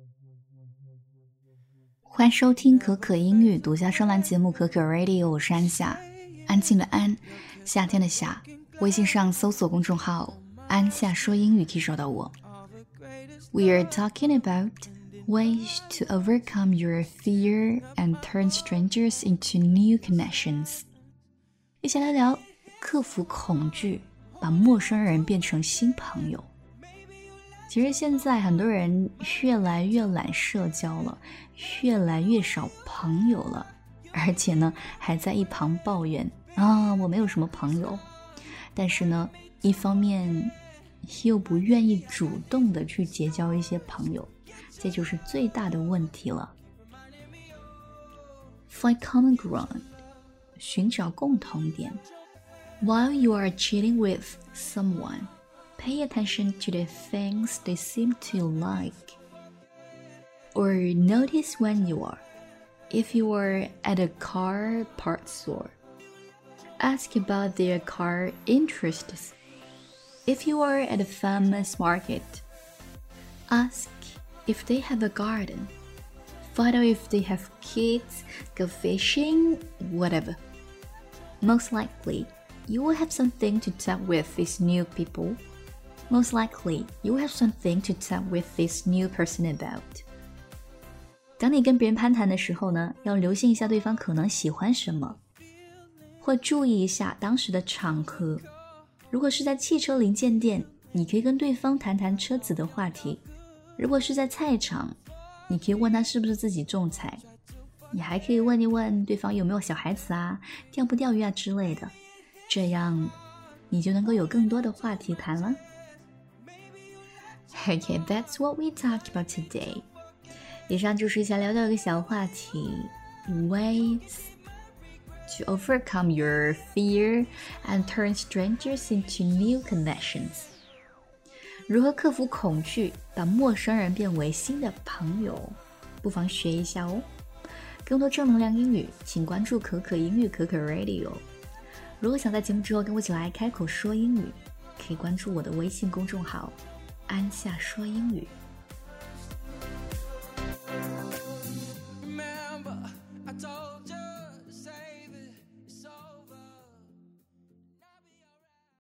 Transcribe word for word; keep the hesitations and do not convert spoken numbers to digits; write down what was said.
欢迎收听可可英语独家专栏节目可可 Radio， 我是安夏，安静的安，夏天的夏。微信上搜索公众号安夏说英语可以找到我。 We are talking about ways to overcome your fear and turn strangers into new connections。 一起来聊克服恐惧，把陌生人变成新朋友。其实现在很多人越来越懒社交了，越来越少朋友了，而且呢还在一旁抱怨啊，我没有什么朋友。但是呢一方面又不愿意主动的去结交一些朋友，这就是最大的问题了。 Find common ground， 寻找共同点。 While you are chilling with someone, pay attention to the things they seem to like. Or notice when you are. If you are at a car parts store, ask about their car interests. If you are at a farmer's market, ask if they have a garden. Find out if they have kids, go fishing, whatever. Most likely, you will have something to talk with these new people.Most likely, you will have something to talk with this new person about. 当你跟别人攀谈的时候呢，要留心一下对方可能喜欢什么，或注意一下当时的场合。如果是在汽车零件店，你可以跟对方谈谈车子的话题；如果是在菜场，你可以问他是不是自己种菜。你还可以问一问对方有没有小孩子啊，钓不钓鱼啊之类的，这样你就能够有更多的话题谈了。Okay, that's what we talked about today. 以上就是想聊到一个小话题 Ways to overcome your fear and turn strangers into new connections. 如何克服恐惧，把陌生人变为新的朋友，不妨学一下哦。更多正能量英语，请关注可可英语可可 Radio。 如果想在节目之后跟我一起来开口说英语，可以关注我的微信公众号安夏说英语。